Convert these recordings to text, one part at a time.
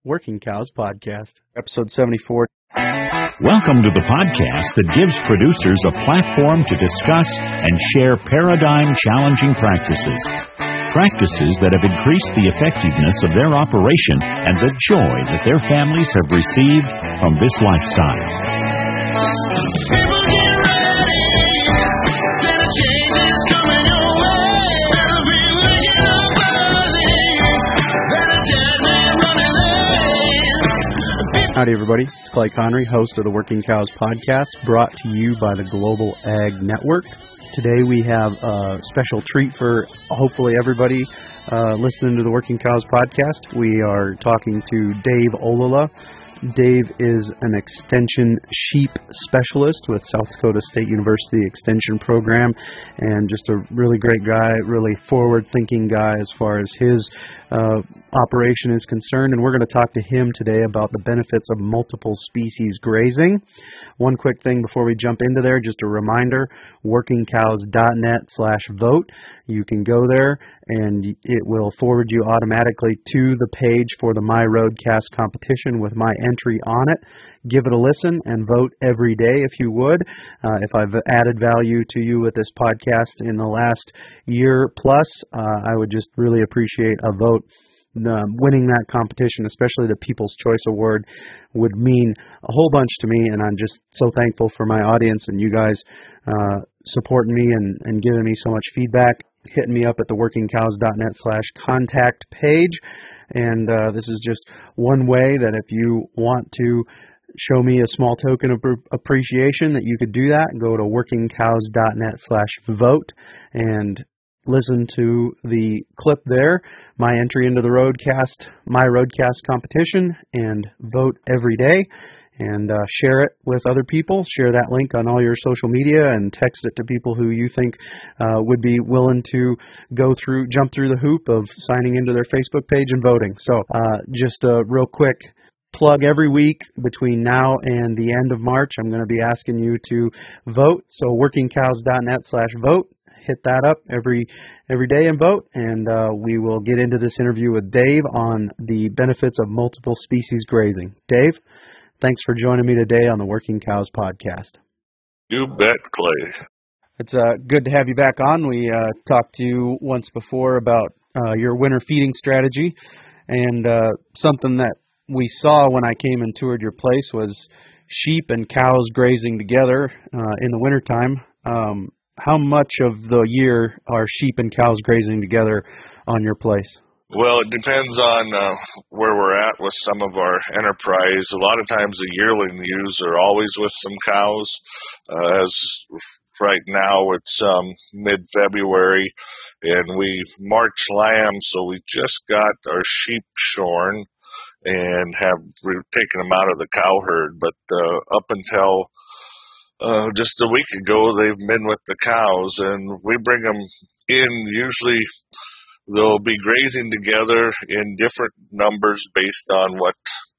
Working Cows Podcast, episode 74. Welcome to the podcast that gives producers a platform to discuss and share paradigm-challenging practices. Practices that have increased the effectiveness of their operation and the joy that their families have received from this lifestyle. Howdy, everybody. It's Clay Connery, host of the Working Cows Podcast, brought to you by the Global Ag Network. Today we have a special treat for hopefully everybody listening to the Working Cows Podcast. We are talking to Dave Olala. Dave is an extension sheep specialist with South Dakota State University Extension Program, and just a really great guy, really forward-thinking guy as far as his operation is concerned, and we're going to talk to him today about the benefits of multiple species grazing. One quick thing before we jump into there, just a reminder, workingcows.net/vote. You can go there and it will forward you automatically to the page for the My Roadcast competition with my entry on it. Give it a listen and vote every day if you would. If I've added value to you with this podcast in the last year plus, I would just really appreciate a vote. Winning that competition, especially the People's Choice Award, would mean a whole bunch to me, and I'm just so thankful for my audience and you guys supporting me and giving me so much feedback, hitting me up at the workingcows.net/contact page. And this is just one way that if you want to show me a small token of appreciation, that you could do that. Go to workingcows.net/vote and listen to the clip there, my entry into the My Roadcast competition, and vote every day. And share it with other people. Share that link on all your social media and text it to people who you think would be willing to jump through the hoop of signing into their Facebook page and voting. So just a real quick plug: every week between now and the end of March, I'm going to be asking you to vote. So workingcows.net/vote. Hit that up every day and vote, and we will get into this interview with Dave on the benefits of multiple species grazing. Dave, thanks for joining me today on the Working Cows Podcast. You bet, Clay. It's good to have you back on. We talked to you once before about your winter feeding strategy, and something that we saw when I came and toured your place was sheep and cows grazing together in the wintertime. How much of the year are sheep and cows grazing together on your place? Well, it depends on where we're at with some of our enterprise. A lot of times the yearling ewes are always with some cows. As right now it's mid-February, and we March lambs, so we just got our sheep shorn and have taken them out of the cow herd. But up until just a week ago, they've been with the cows, and we bring them in. Usually they'll be grazing together in different numbers based on what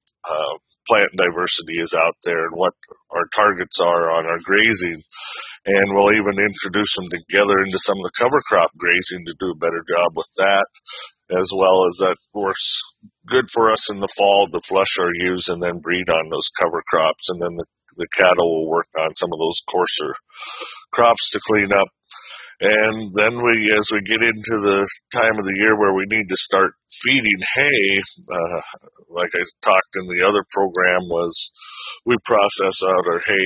plant diversity is out there and what our targets are on our grazing. And we'll even introduce them together into some of the cover crop grazing to do a better job with that, as well as that works good for us in the fall to flush our ewes and then breed on those cover crops. And then the cattle will work on some of those coarser crops to clean up. And then as we get into the time of the year where we need to start feeding hay, like I talked in the other program, was we process out our hay,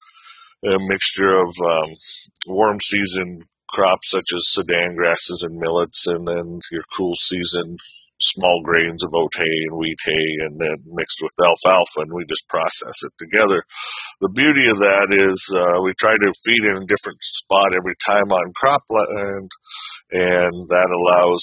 a mixture of warm season crops such as sudan grasses and millets, and then your cool season small grains of oat hay and wheat hay, and then mixed with alfalfa, and we just process it together. The beauty of that is we try to feed in a different spot every time on cropland, and that allows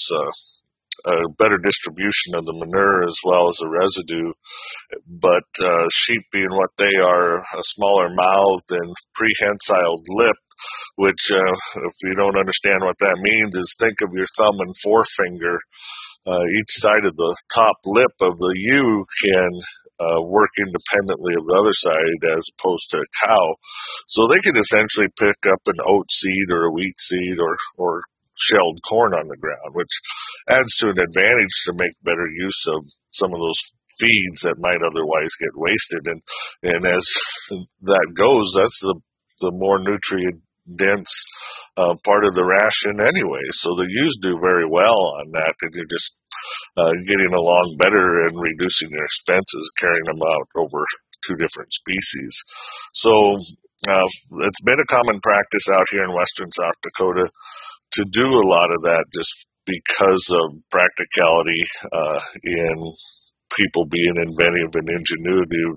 a better distribution of the manure as well as the residue. But sheep, being what they are, a smaller mouthed and prehensile lip, which if you don't understand what that means, is think of your thumb and forefinger. Each side of the top lip of the ewe can work independently of the other side as opposed to a cow. So they can essentially pick up an oat seed or a wheat seed or shelled corn on the ground, which adds to an advantage to make better use of some of those feeds that might otherwise get wasted. And as that goes, that's the more nutrient dense part of the ration anyway. So the ewes do very well on that, and you're just getting along better and reducing your expenses carrying them out over two different species. So it's been a common practice out here in western South Dakota to do a lot of that just because of practicality in people being inventive and ingenuitive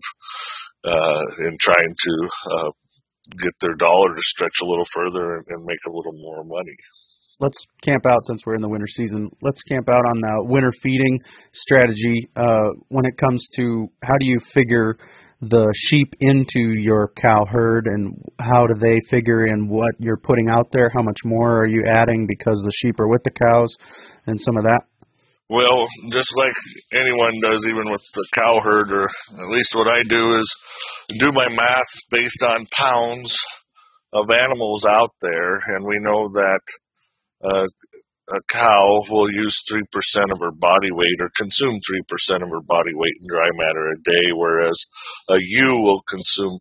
in trying to get their dollar to stretch a little further and make a little more money. Let's camp out since we're in the winter season. Let's camp out on the winter feeding strategy. When it comes to how do you figure the sheep into your cow herd, and how do they figure in what you're putting out there? How much more are you adding because the sheep are with the cows and some of that? Well, just like anyone does, even with the cow herd, or at least what I do is do my math based on pounds of animals out there, and we know that a cow will use 3% of her body weight or consume 3% of her body weight in dry matter a day, whereas a ewe will consume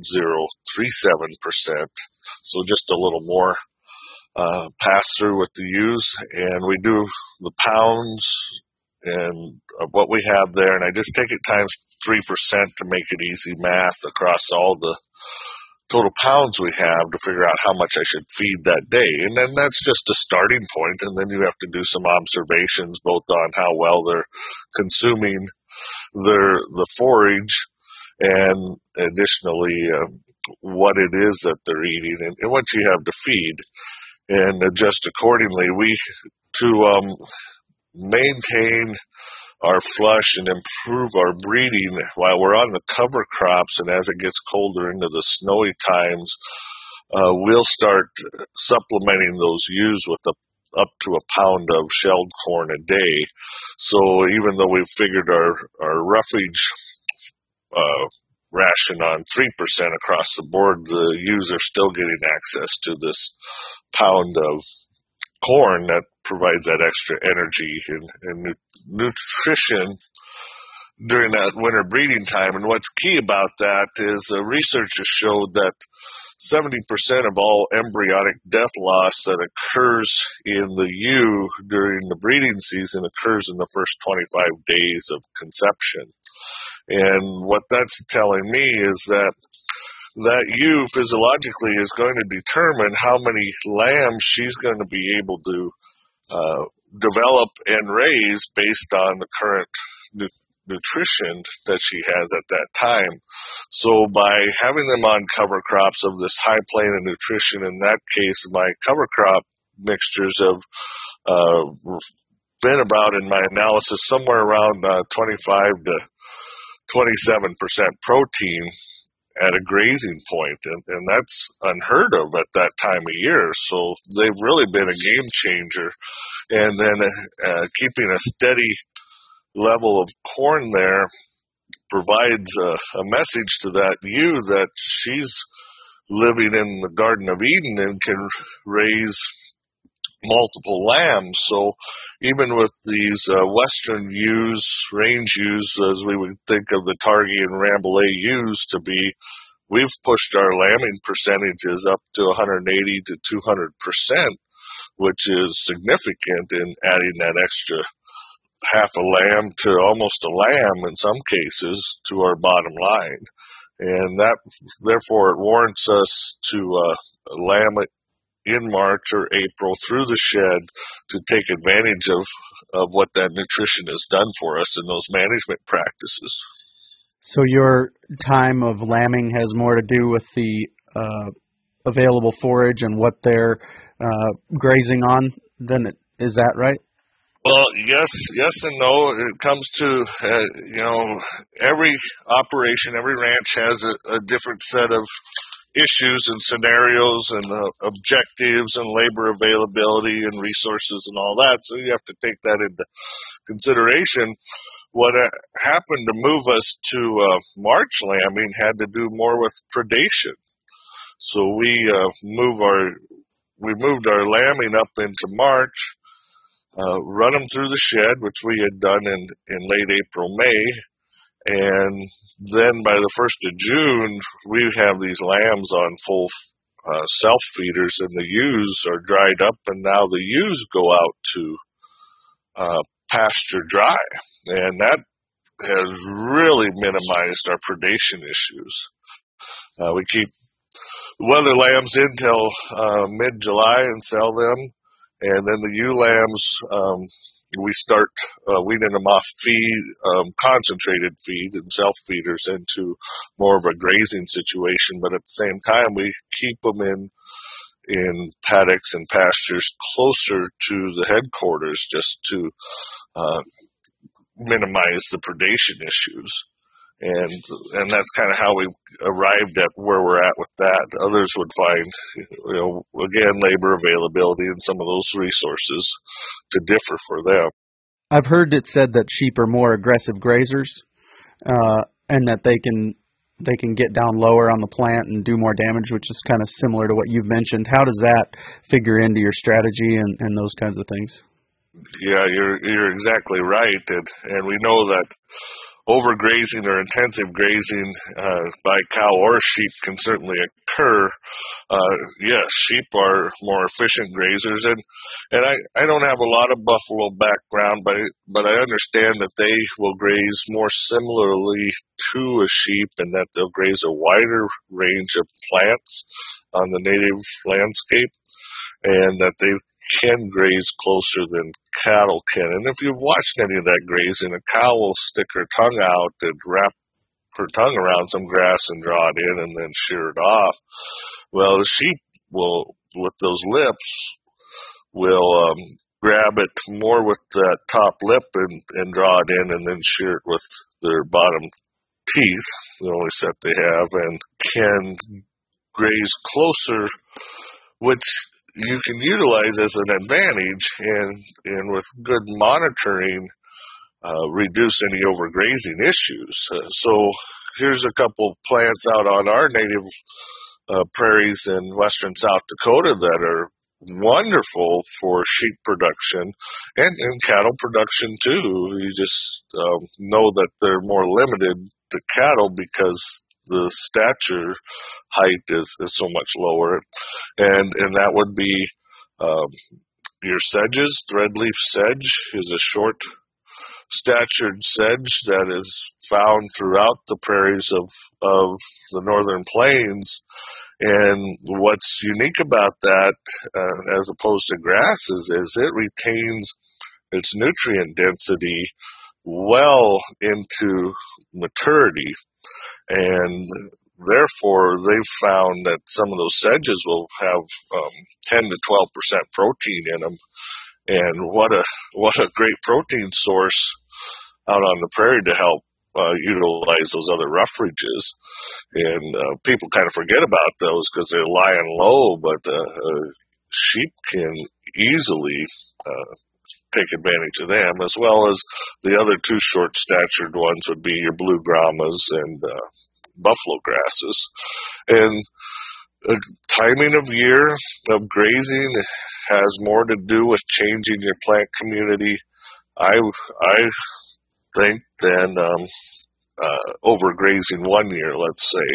0.037%, so just a little more pass through with the ewes. And we do the pounds and what we have there, and I just take it times 3% to make it easy math across all the total pounds we have to figure out how much I should feed that day. And then that's just a starting point, and then you have to do some observations both on how well they're consuming the forage and additionally what it is that they're eating and what you have to feed, and adjust accordingly. To maintain our flush and improve our breeding while we're on the cover crops, and as it gets colder into the snowy times, we'll start supplementing those ewes with up to a pound of shelled corn a day. So even though we've figured our roughage ration on 3% across the board, the ewes are still getting access to this pound of corn that provides that extra energy and nutrition during that winter breeding time. And what's key about that is research has showed that 70% of all embryonic death loss that occurs in the ewe during the breeding season occurs in the first 25 days of conception. And what that's telling me is that ewe physiologically is going to determine how many lambs she's going to be able to develop and raise based on the current nutrition that she has at that time. So by having them on cover crops of this high plane of nutrition, in that case, my cover crop mixtures have been about, in my analysis, somewhere around 25 to 27% protein at a grazing point, and that's unheard of at that time of year. So they've really been a game changer. And then keeping a steady level of corn there provides a message to that ewe that she's living in the Garden of Eden and can raise multiple lambs. So even with these western ewes, range ewes, as we would think of the Targhee and Rambouillet ewes to be, we've pushed our lambing percentages up to 180 to 200%, which is significant in adding that extra half a lamb to almost a lamb in some cases to our bottom line. And that, therefore, it warrants us to lamb it in March or April through the shed to take advantage of what that nutrition has done for us in those management practices. So your time of lambing has more to do with the available forage and what they're grazing on than is that right? Well, yes and no. It comes to, every operation, every ranch has a different set of issues and scenarios and objectives and labor availability and resources and all that. So you have to take that into consideration. What happened to move us to March lambing had to do more with predation. So we moved our lambing up into March, run them through the shed, which we had done in late April, May, And then by the 1st of June, we have these lambs on full self-feeders, and the ewes are dried up, and now the ewes go out to pasture dry. And that has really minimized our predation issues. We keep weather lambs in till mid-July and sell them, and then the ewe lambs, we start weaning them off feed, concentrated feed and self-feeders into more of a grazing situation, but at the same time we keep them in paddocks and pastures closer to the headquarters just to minimize the predation issues. And that's kind of how we arrived at where we're at with that. Others would find, again, labor availability and some of those resources to differ for them. I've heard it said that sheep are more aggressive grazers, and that they can get down lower on the plant and do more damage, which is kind of similar to what you've mentioned. How does that figure into your strategy and those kinds of things? Yeah, you're exactly right, and we know that overgrazing or intensive grazing by cow or sheep can certainly occur. Yes, sheep are more efficient grazers, and I don't have a lot of buffalo background, but I understand that they will graze more similarly to a sheep, and that they'll graze a wider range of plants on the native landscape, and that they can graze closer than cattle can. And if you've watched any of that grazing, a cow will stick her tongue out and wrap her tongue around some grass and draw it in and then shear it off. Well, the sheep will, with those lips, will grab it more with that top lip and draw it in and then shear it with their bottom teeth, the only set they have, and can graze closer, which you can utilize as an advantage, and with good monitoring, reduce any overgrazing issues. So here's a couple of plants out on our native prairies in western South Dakota that are wonderful for sheep production and cattle production too. You just know that they're more limited to cattle because the stature height is so much lower, and that would be your sedges. Threadleaf sedge is a short statured sedge that is found throughout the prairies of the northern plains. And what's unique about that, as opposed to grasses, is it retains its nutrient density well into maturity. And therefore, they've found that some of those sedges will have 10 to 12% protein in them. And what a great protein source out on the prairie to help utilize those other roughages. And people kind of forget about those because they're lying low, but sheep can easily take advantage of them, as well as the other two short-statured ones would be your blue grommas and buffalo grasses. And timing of year of grazing has more to do with changing your plant community, I think, than overgrazing one year, let's say,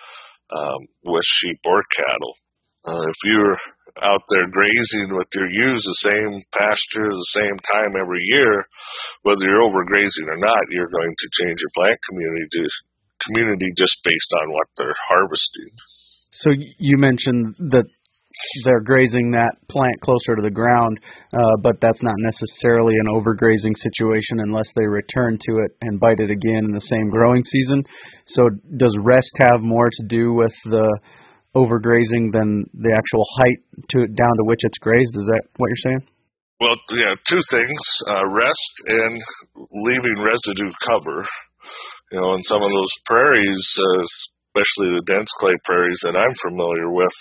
with sheep or cattle. If you're out there grazing with your ewes the same pasture, the same time every year, whether you're overgrazing or not, you're going to change your plant community just based on what they're harvesting. So you mentioned that they're grazing that plant closer to the ground, but that's not necessarily an overgrazing situation unless they return to it and bite it again in the same growing season. So does rest have more to do with the overgrazing than the actual height down to which it's grazed? Is that what you're saying? Well, yeah, two things, rest and leaving residue cover. In some of those prairies, especially the dense clay prairies that I'm familiar with,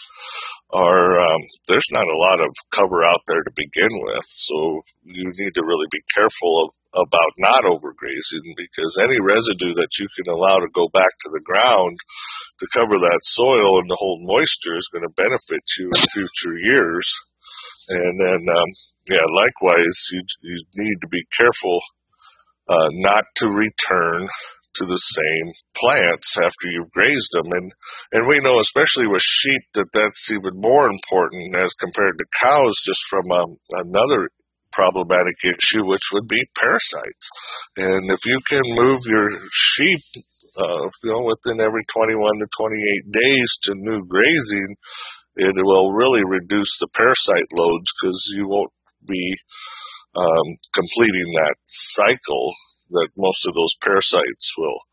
there's not a lot of cover out there to begin with. So you need to really be careful about not overgrazing, because any residue that you can allow to go back to the ground to cover that soil and to hold moisture is going to benefit you in future years. And then, likewise, you need to be careful not to return to the same plants after you've grazed them. And we know, especially with sheep, that that's even more important as compared to cows, just from another problematic issue, which would be parasites. And if you can move your sheep within every 21 to 28 days to new grazing, it will really reduce the parasite loads, because you won't be completing that cycle that most of those parasites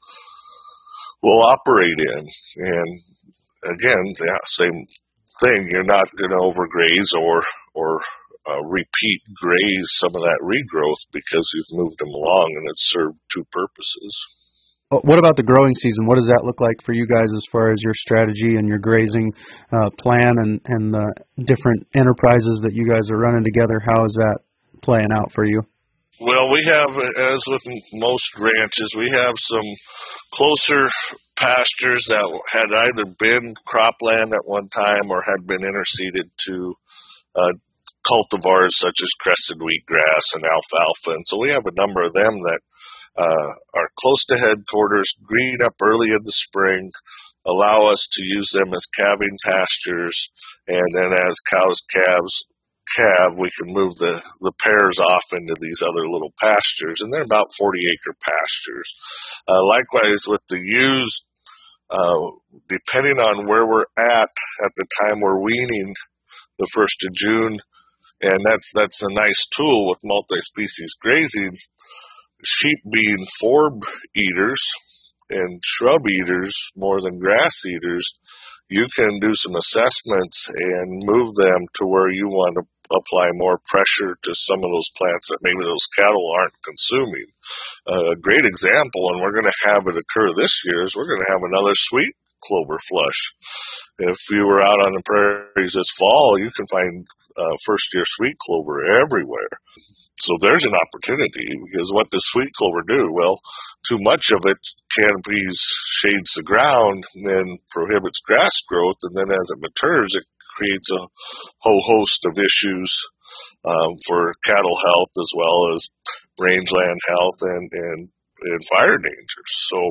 will operate in. And again, same thing. You're not going to overgraze or repeat graze some of that regrowth, because you've moved them along and it's served two purposes. What about the growing season? What does that look like for you guys as far as your strategy and your grazing plan and the different enterprises that you guys are running together? How is that playing out for you? Well, we have, as with most ranches, we have some closer pastures that had either been cropland at one time or had been interseeded to cultivars such as crested wheatgrass and alfalfa. And so we have a number of them that are close to headquarters, green up early in the spring, allow us to use them as calving pastures, and then as cows calve, we can move the pairs off into these other little pastures, and they're about 40-acre pastures. Likewise with the ewes, depending on where we're at the time we're weaning, the 1st of June, and that's a nice tool with multi-species grazing. Sheep being forb eaters and shrub eaters more than grass eaters, you can do some assessments and move them to where you want to apply more pressure to some of those plants that maybe those cattle aren't consuming. A great example, and we're going to have it occur this year, is we're going to have another sweet clover flush. If you were out on the prairies this fall, you can find first-year sweet clover everywhere. So there's an opportunity, because what does sweet clover do? Well, too much of it canopies, shades the ground, and then prohibits grass growth, and then as it matures, it creates a whole host of issues for cattle health as well as rangeland health and fire dangers. So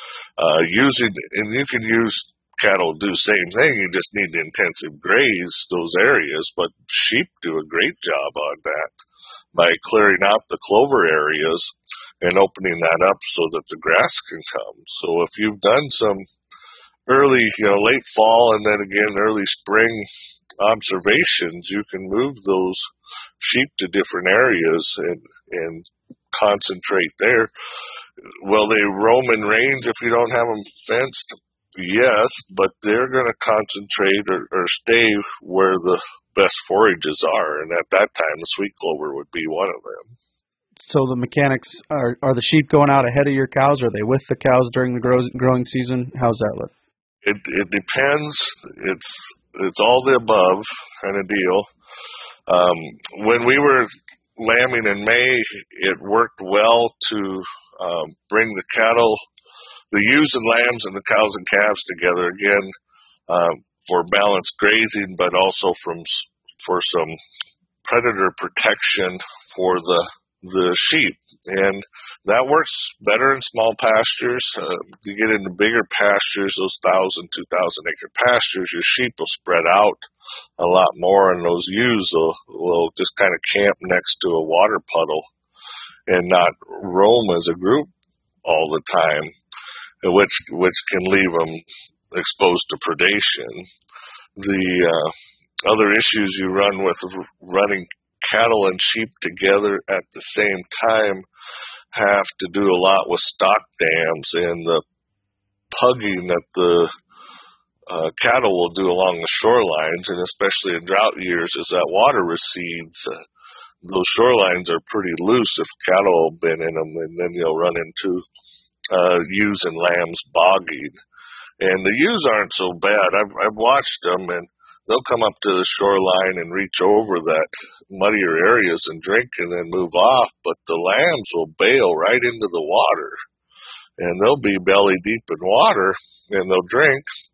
you can use cattle do the same thing, you just need to intensive graze those areas, but sheep do a great job on that by clearing out the clover areas and opening that up so that the grass can come. So if you've done some early, late fall and then again early spring observations, you can move those sheep to different areas and concentrate there. Will they roam in range if you don't have them fenced? Yes, but they're going to concentrate or stay where the best forages are, and at that time the sweet clover would be one of them. So the mechanics, are the sheep going out ahead of your cows? Are they with the cows during the growing season? How's that look? It depends. It's all the above kind of deal. When we were lambing in May, it worked well to bring the cattle, the ewes and lambs and the cows and calves together again for balanced grazing, but also for some predator protection for the sheep. And that works better in small pastures. You get into bigger pastures, those 1,000, 2,000 acre pastures, your sheep will spread out a lot more, and those ewes will just kind of camp next to a water puddle and not roam as a group all the time, which can leave them exposed to predation. The other issues you run with running cattle and sheep together at the same time have to do a lot with stock dams and the pugging that the cattle will do along the shorelines, and especially in drought years as that water recedes, those shorelines are pretty loose if cattle have been in them, and then you'll run into ewes and lambs bogging. And the ewes aren't so bad. I've watched them, and they'll come up to the shoreline and reach over that muddier areas and drink and then move off, but the lambs will bail right into the water, and they'll be belly deep in water, and they'll drink,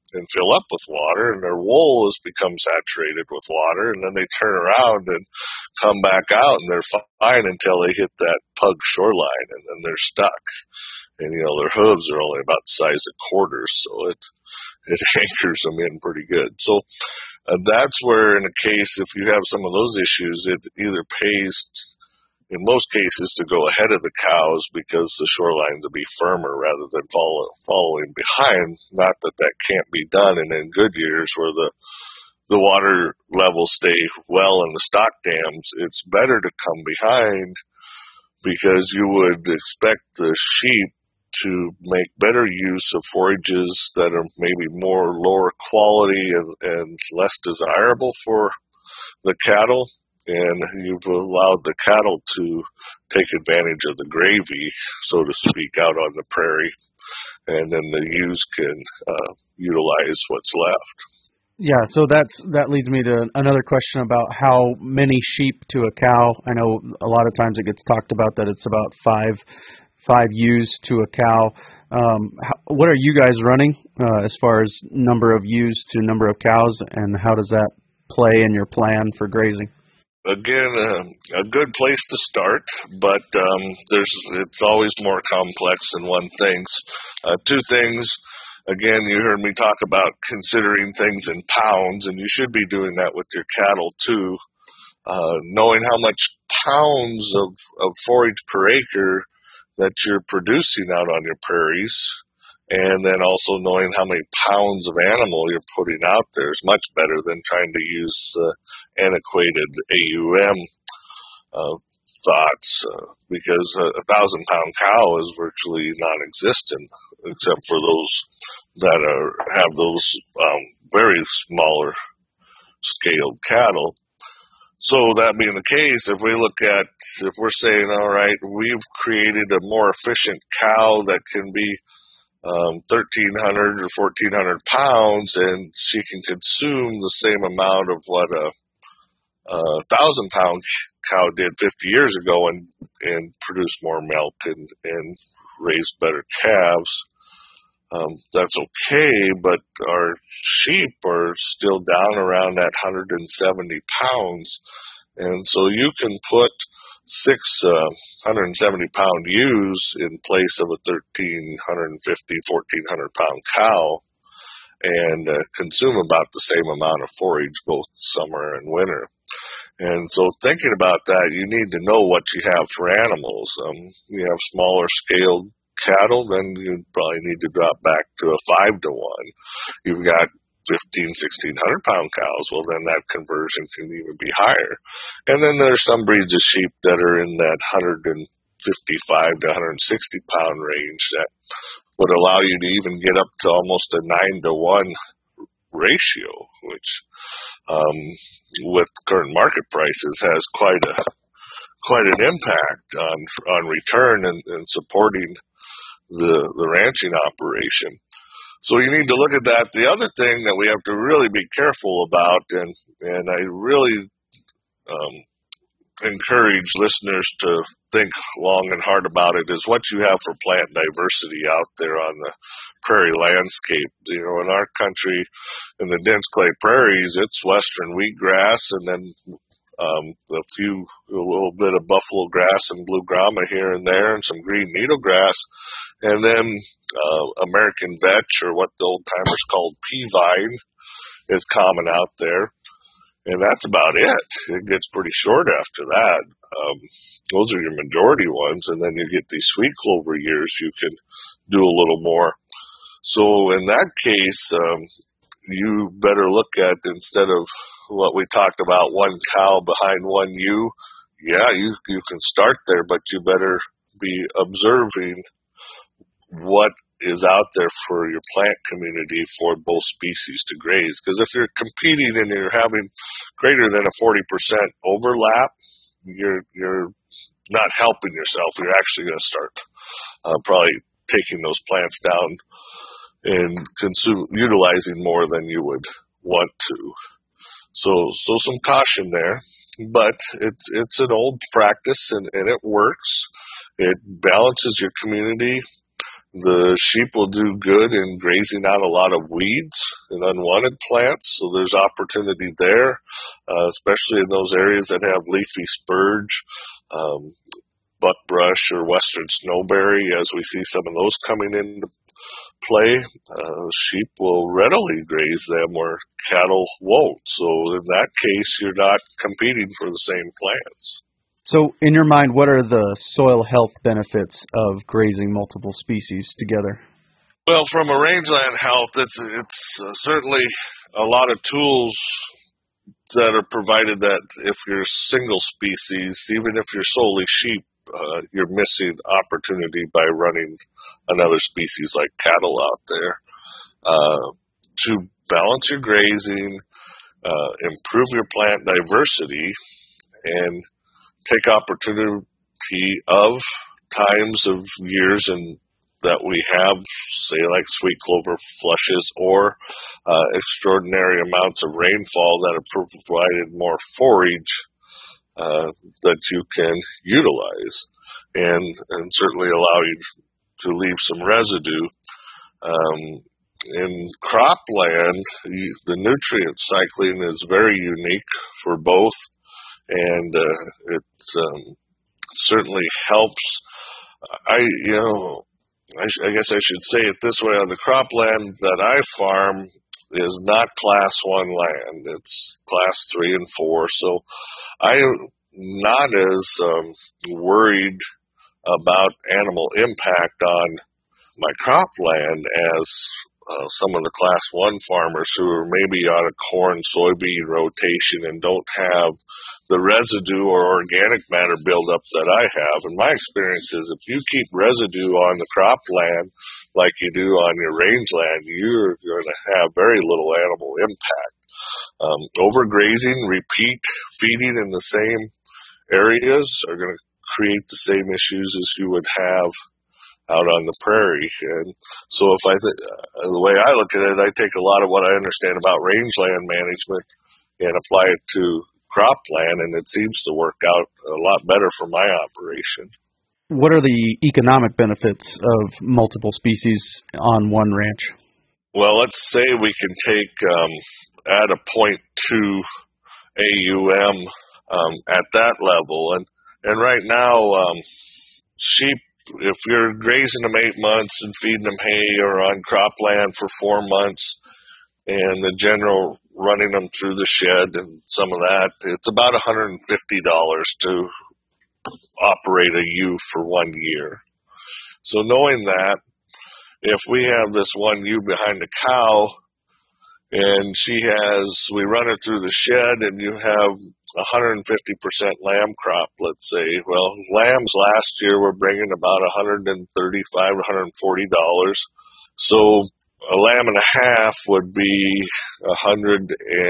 and fill up with water, and their wool has become saturated with water, and then they turn around and come back out, and they're fine until they hit that pug shoreline, and then they're stuck. And, their hooves are only about the size of quarters, so it anchors them in pretty good. So that's where, in a case, if you have some of those issues, it either pays, in most cases, to go ahead of the cows because the shorelines will be firmer rather than following behind. Not that that can't be done, and in good years where the water levels stay well in the stock dams, it's better to come behind because you would expect the sheep to make better use of forages that are maybe more lower quality and less desirable for the cattle. And you've allowed the cattle to take advantage of the gravy, so to speak, out on the prairie, and then the ewes can utilize what's left. Yeah, so that leads me to another question about how many sheep to a cow. I know a lot of times it gets talked about that it's about five ewes to a cow. What are you guys running as far as number of ewes to number of cows, and how does that play in your plan for grazing? Again, a good place to start, but it's always more complex than one thinks. Two things. Again, you heard me talk about considering things in pounds, and you should be doing that with your cattle too. Knowing how much pounds of forage per acre that you're producing out on your prairies, and then also knowing how many pounds of animal you're putting out there is much better than trying to use antiquated AUM thoughts, because a 1,000-pound cow is virtually non-existent, except for those that have those very smaller scaled cattle. So that being the case, if we're saying, all right, we've created a more efficient cow that can be 1,300 or 1,400 pounds, and she can consume the same amount of what a 1,000-pound cow did 50 years ago and produce more milk and raise better calves. That's okay, but our sheep are still down around that 170 pounds. And so you can put 6 170-pound ewes in place of a 1,350, 1,400-pound cow and consume about the same amount of forage both summer and winter. And so thinking about that, you need to know what you have for animals. You have smaller scaled cattle, then you probably need to drop back to a 5-to-1. You've got 1,600-pound cows, well, then that conversion can even be higher. And then there's some breeds of sheep that are in that 155 to 160-pound range that would allow you to even get up to almost a 9-to-1 ratio, which with current market prices has quite an impact on return and supporting the ranching operation. So you need to look at that. The other thing that we have to really be careful about, and I really encourage listeners to think long and hard about it, is what you have for plant diversity out there on the prairie landscape. In our country, in the dense clay prairies, it's western wheatgrass, and then a little bit of buffalo grass and blue grama here and there, and some green needlegrass. And then American vetch, or what the old timers called pea vine, is common out there. And that's about it. It gets pretty short after that. Those are your majority ones. And then you get these sweet clover years, you can do a little more. So in that case, you better look at, instead of what we talked about, one cow behind one ewe, yeah, you can start there, but you better be observing what is out there for your plant community for both species to graze. Because if you're competing and you're having greater than a 40% overlap, you're not helping yourself. You're actually going to start probably taking those plants down and utilizing more than you would want to. So some caution there, but it's an old practice and it works. It balances your community. The sheep will do good in grazing out a lot of weeds and unwanted plants, so there's opportunity there, especially in those areas that have leafy spurge, buckbrush, or western snowberry. As we see some of those coming into play, sheep will readily graze them where cattle won't. So in that case, you're not competing for the same plants. So, in your mind, what are the soil health benefits of grazing multiple species together? Well, from a rangeland health, it's certainly a lot of tools that are provided that if you're single species, even if you're solely sheep, you're missing opportunity by running another species like cattle out there. To balance your grazing, improve your plant diversity, and take opportunity of times of years and that we have, say, like sweet clover flushes or extraordinary amounts of rainfall that have provided more forage that you can utilize and certainly allow you to leave some residue. In cropland, the nutrient cycling is very unique for both, and it certainly helps. I guess I should say it this way: on the cropland that I farm is not Class 1 land; it's Class 3 and 4. So I'm not as worried about animal impact on my cropland as some of the Class 1 farmers who are maybe on a corn soybean rotation and don't have the residue or organic matter buildup that I have. And my experience is if you keep residue on the cropland like you do on your rangeland, you're going to have very little animal impact. Overgrazing, repeat feeding in the same areas are going to create the same issues as you would have out on the prairie. And so the way I look at it, I take a lot of what I understand about rangeland management and apply it to cropland, and it seems to work out a lot better for my operation. What are the economic benefits of multiple species on one ranch? Well, let's say we can take at a 0.2 AUM at that level, and right now sheep, if you're grazing them 8 months and feeding them hay or on cropland for 4 months, and the general running them through the shed and some of that, it's about $150 to operate a ewe for 1 year. So knowing that, if we have this one ewe behind a cow and we run her through the shed and you have 150% lamb crop, let's say, well, lambs last year were bringing about $135, $140. So a lamb and a half would be $200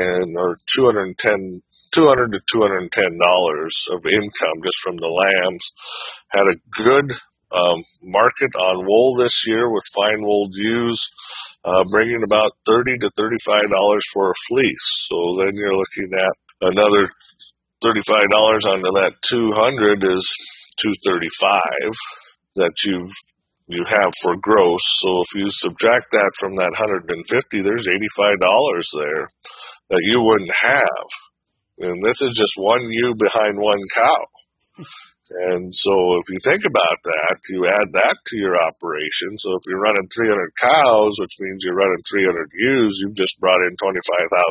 to $210 of income just from the lambs. Had a good market on wool this year with fine wool ewes, bringing about $30 to $35 for a fleece. So then you're looking at another $35 onto that 200 is $235 that you have for gross. So if you subtract that from that 150, there's $85 there that you wouldn't have. And this is just one ewe behind one cow. And so if you think about that, you add that to your operation. So if you're running 300 cows, which means you're running 300 ewes, you've just brought in $25,000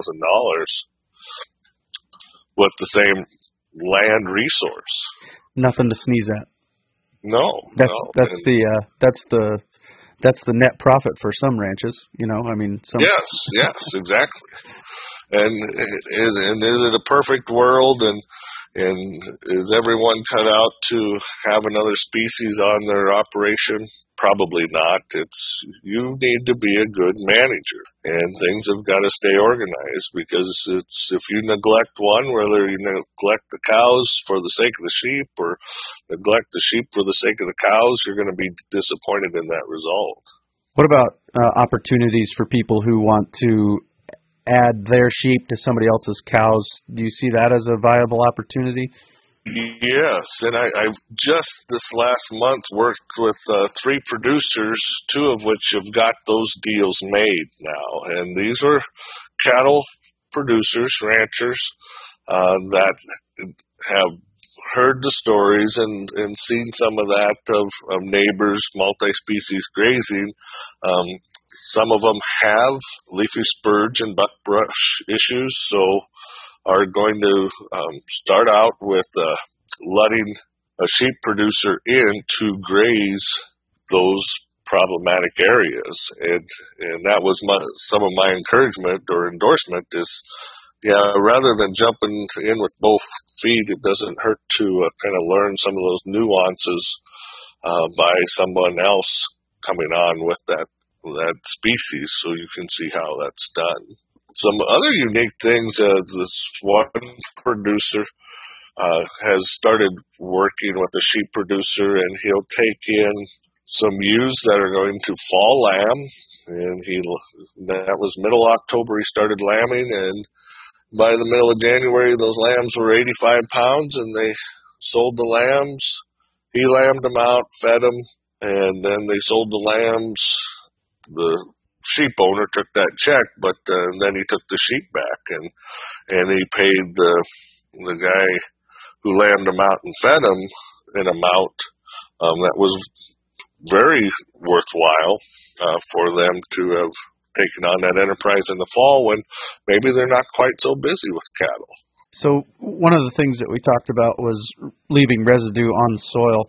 with the same land resource. Nothing to sneeze at. No. That's the net profit for some ranches. Yes, exactly. And is it a perfect world? And is everyone cut out to have another species on their operation? Probably not. You need to be a good manager, and things have got to stay organized, because if you neglect one, whether you neglect the cows for the sake of the sheep or neglect the sheep for the sake of the cows, you're going to be disappointed in that result. What about opportunities for people who want to add their sheep to somebody else's cows? Do you see that as a viable opportunity? Yes, and I've just this last month worked with 3 producers, 2 of which have got those deals made now. And these are cattle producers, ranchers, that have heard the stories and seen some of that of neighbors, multi-species grazing. Some of them have leafy spurge and buckbrush issues, so are going to start out with letting a sheep producer in to graze those problematic areas. And that was some of my encouragement or endorsement is, rather than jumping in with both feet, it doesn't hurt to kind of learn some of those nuances by someone else coming on with that species, so you can see how that's done. Some other unique things, this one producer has started working with a sheep producer, and he'll take in some ewes that are going to fall lamb, and that was middle October he started lambing, and by the middle of January those lambs were 85 pounds, and they sold the lambs. He lambed them out, fed them, and then they sold the lambs. The sheep owner took that check, but then he took the sheep back, and he paid the guy who lambed them out and fed them an amount that was very worthwhile for them to have taken on that enterprise in the fall when maybe they're not quite so busy with cattle. So one of the things that we talked about was leaving residue on the soil.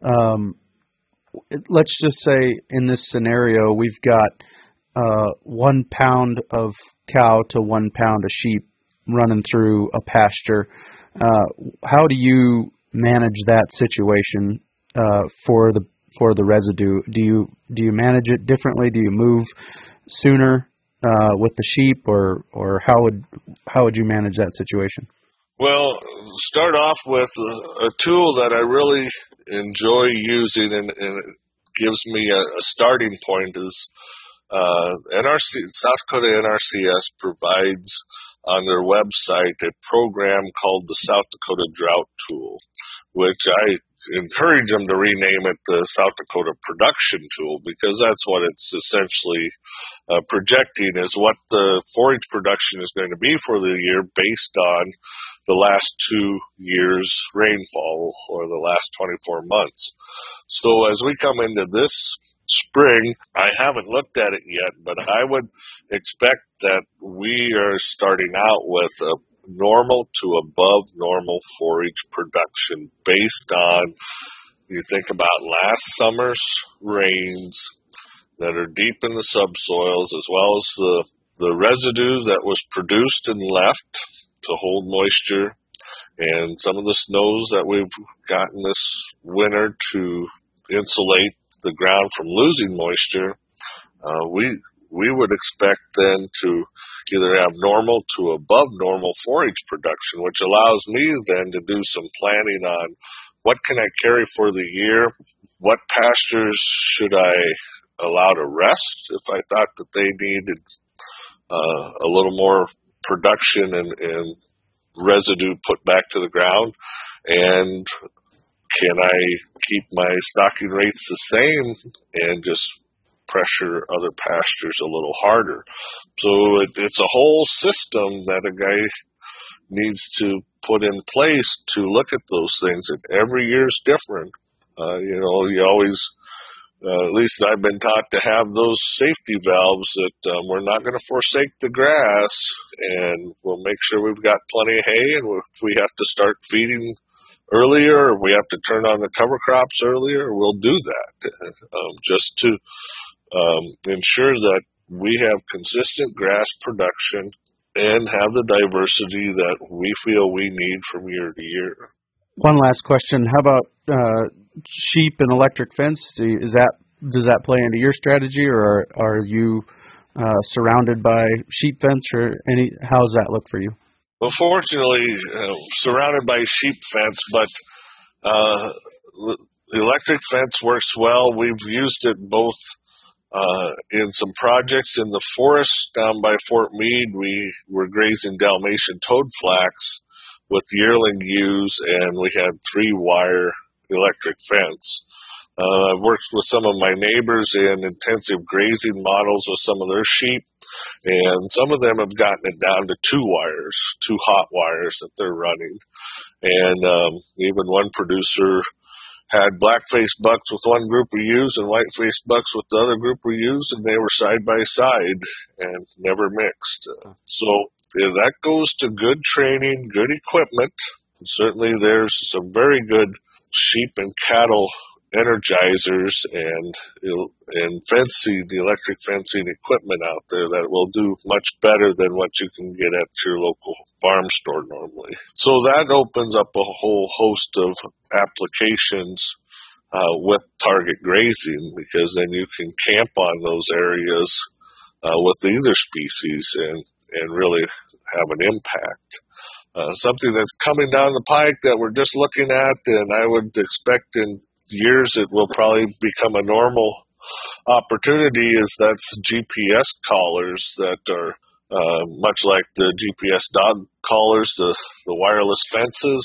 Let's just say in this scenario we've got 1 pound of cow to 1 pound of sheep running through a pasture. How do you manage that situation for the residue? Do you manage it differently? Do you move sooner with the sheep, or how would you manage that situation? Well, start off with a tool that I really enjoy using, and it gives me a starting point is South Dakota NRCS provides on their website a program called the South Dakota Drought Tool, which I encourage them to rename it the South Dakota Production Tool, because that's what it's essentially projecting is what the forage production is going to be for the year based on the last 2 years' rainfall or the last 24 months. So as we come into this spring, I haven't looked at it yet, but I would expect that we are starting out with a normal to above normal forage production based on, you think about last summer's rains that are deep in the subsoils, as well as the residue that was produced and left to hold moisture, and some of the snows that we've gotten this winter to insulate the ground from losing moisture. We would expect then to either have normal to above normal forage production, which allows me then to do some planning on what can I carry for the year, what pastures should I allow to rest if I thought that they needed a little more production and residue put back to the ground, and can I keep my stocking rates the same and just pressure other pastures a little harder. So it's a whole system that a guy needs to put in place to look at those things, and every year is different. You always, at least I've been taught to have those safety valves that we're not going to forsake the grass, and we'll make sure we've got plenty of hay, and if we have to start feeding earlier, or we have to turn on the cover crops earlier, we'll do that, just to ensure that we have consistent grass production and have the diversity that we feel we need from year to year. One last question. How about sheep and electric fence? Does that play into your strategy, or are you surrounded by sheep fence, or how does that look for you? Well, fortunately, surrounded by sheep fence, but the electric fence works well. We've used it both in some projects in the forest down by Fort Meade. We were grazing Dalmatian toadflax with yearling ewes, and we had 3-wire electric fence. I've worked with some of my neighbors in intensive grazing models of some of their sheep, and some of them have gotten it down to 2 wires, 2 hot wires that they're running. And even one producer had black-faced bucks with one group of ewes and white-faced bucks with the other group of ewes, and they were side by side and never mixed. So that goes to good training, good equipment. Certainly there's some very good sheep and cattle energizers and fencing, the electric fencing equipment out there that will do much better than what you can get at your local farm store normally. So that opens up a whole host of applications with target grazing, because then you can camp on those areas with either species and really have an impact. Something that's coming down the pike that we're just looking at, and I would expect in years it will probably become a normal opportunity, is that's GPS collars that are much like the GPS dog collars, the wireless fences.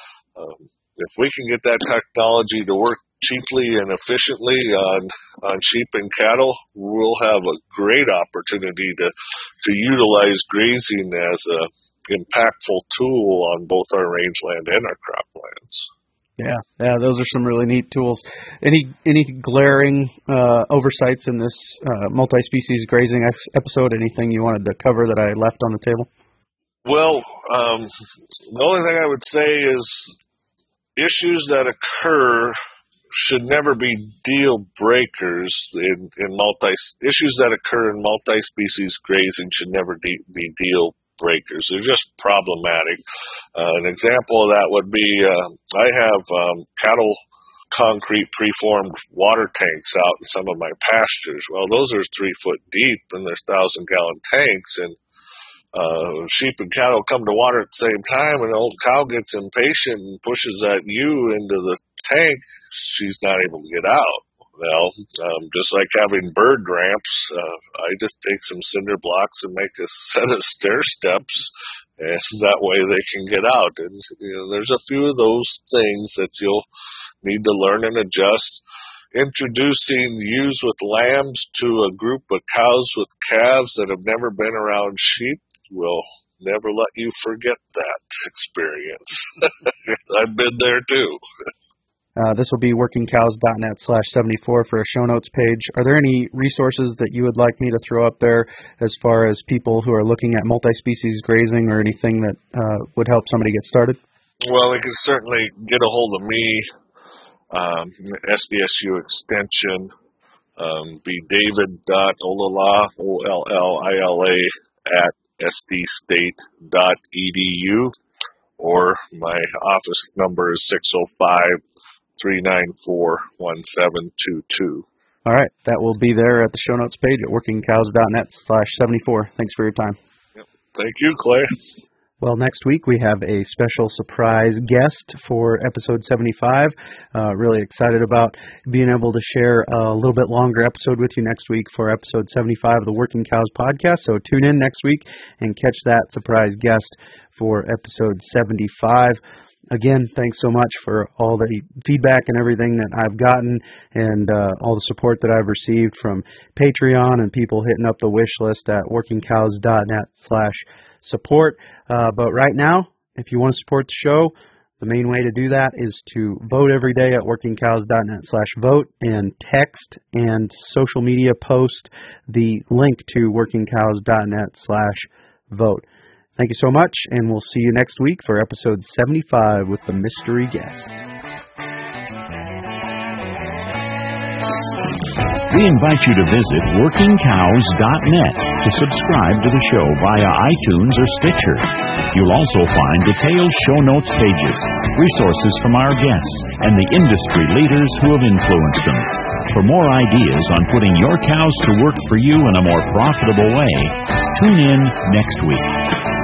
If we can get that technology to work cheaply and efficiently on sheep and cattle, we'll have a great opportunity to utilize grazing as a impactful tool on both our rangeland and our croplands. Yeah, those are some really neat tools. Any glaring oversights in this multi-species grazing episode? Anything you wanted to cover that I left on the table? Well, the only thing I would say is issues that occur should never be deal breakers issues that occur in multi-species grazing should never be deal breakers. They're just problematic. An example of that would be I have cattle concrete preformed water tanks out in some of my pastures. Well, those are 3 foot deep and there's 1,000-gallon tanks, and sheep and cattle come to water at the same time, and the old cow gets impatient and pushes that ewe into the tank. She's not able to get out. Well, just like having bird ramps, I just take some cinder blocks and make a set of stair steps, and that way they can get out. And there's a few of those things that you'll need to learn and adjust. Introducing ewes with lambs to a group of cows with calves that have never been around sheep will never let you forget that experience. I've been there too. This will be workingcows.net/74 for a show notes page. Are there any resources that you would like me to throw up there as far as people who are looking at multi-species grazing, or anything that would help somebody get started? Well, they can certainly get a hold of me, SDSU Extension, be david.olila, O-L-L-I-L-A, at sdstate.edu, or my office number is 605-394-1722. All right. That will be there at the show notes page at workingcows.net/74. Thanks for your time. Yep. Thank you, Clay. Well, next week we have a special surprise guest for episode 75. Really excited about being able to share a little bit longer episode with you next week for episode 75 of the Working Cows podcast. So tune in next week and catch that surprise guest for episode 75. Again, thanks so much for all the feedback and everything that I've gotten, and all the support that I've received from Patreon and people hitting up the wish list at workingcows.net/support. But right now, if you want to support the show, the main way to do that is to vote every day at workingcows.net/vote, and text and social media post the link to workingcows.net/vote. Thank you so much, and we'll see you next week for episode 75 with the mystery guest. We invite you to visit workingcows.net to subscribe to the show via iTunes or Stitcher. You'll also find detailed show notes pages, resources from our guests, and the industry leaders who have influenced them. For more ideas on putting your cows to work for you in a more profitable way, tune in next week.